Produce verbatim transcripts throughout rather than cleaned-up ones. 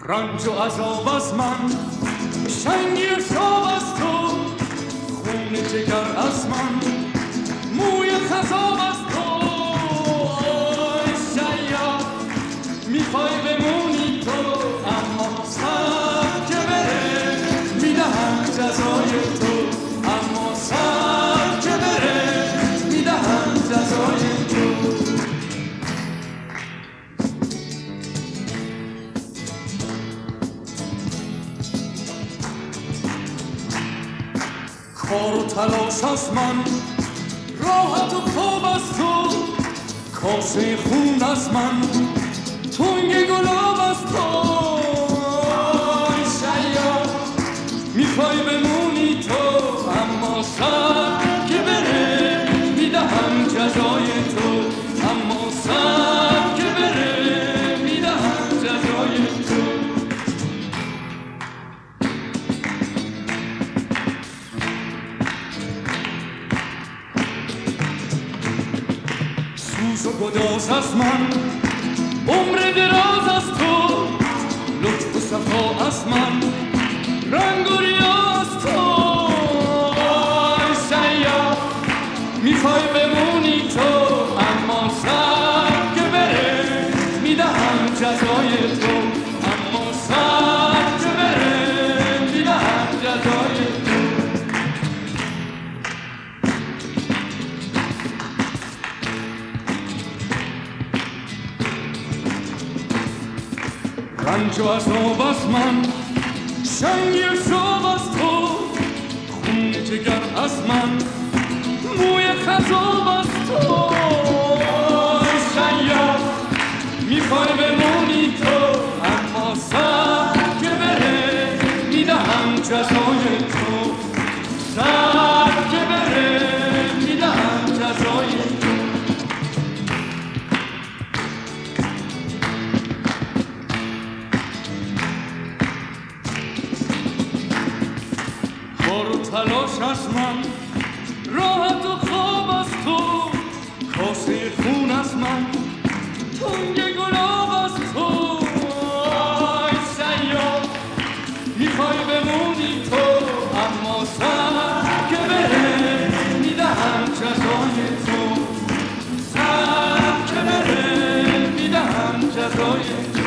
رنج و عذاب از من، شنگی شاب از تو، خون جگر از من، موی خضاب از تو. آی شیاد میخوای بمونی تو، اما سر که بره میدهم جزای تو، اما سر که بره میدهم جزای تو. کار و تلاش از من، راحت و خواب از تو، کاسه خون از من، تنگ گلاب از تو. ای شیاد میخوای بمونی تو، اما سر که بره میدهم جزای تو، اما سر که بره میدهم جزای تو. سوز و گداز از من، عمر دراز از تو، لطف و صفا از من، رنگ و ریاض از تو. ای شیاد میخوای بمونی تو، اما سر که بره میدهم جزای تو، اما سر که بره میدهم جزای تو. رنج و عذاب از من، شنگی شاب از تو، خون جگر از من، موی خضاب از تو. ای شیاد میخوای بمونی تو، اما سر که بره میدهم جزای تو، سر که بره میدهم جزای تو. کار و تلاش از من، راحت و خواب از تو، کاسه خون از من، تنگ گلاب از تو. ای شیاد میخوای بمونی تو، اما سر که بره میدهم جزای تو، سر که بره میدهم جزای تو.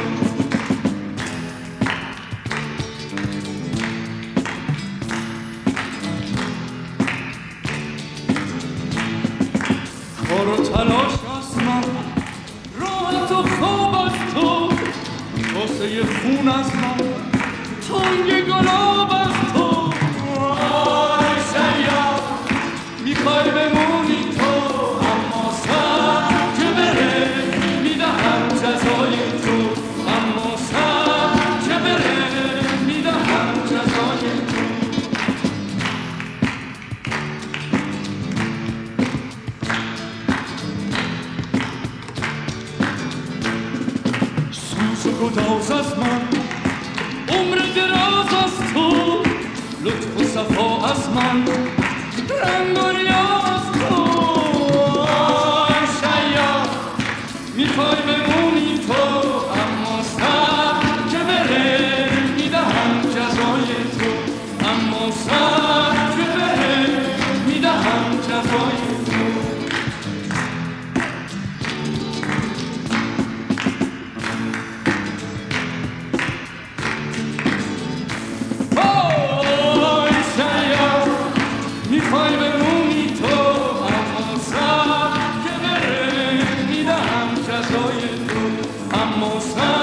کار و تلاش از من، راحت و خواب از تو، کاسه خون از من، تنگ گلاب از تو. ای شیاد میخوای بمونی تو، اما سر که بره میدهم جزای تو، اما سر که بره میدهم جزای تو. گداز از من، عمر دراز از تو، لطف و صفا از من، رنگ و ریاض از تو. ای شیاد میخوای بمونی تو، اما سر که بره میدهم جزای تو، اما سر که بره میدهم جزای تو. میخوای بمونی تو، اما سر که بره میدهم جزای تو، اما سر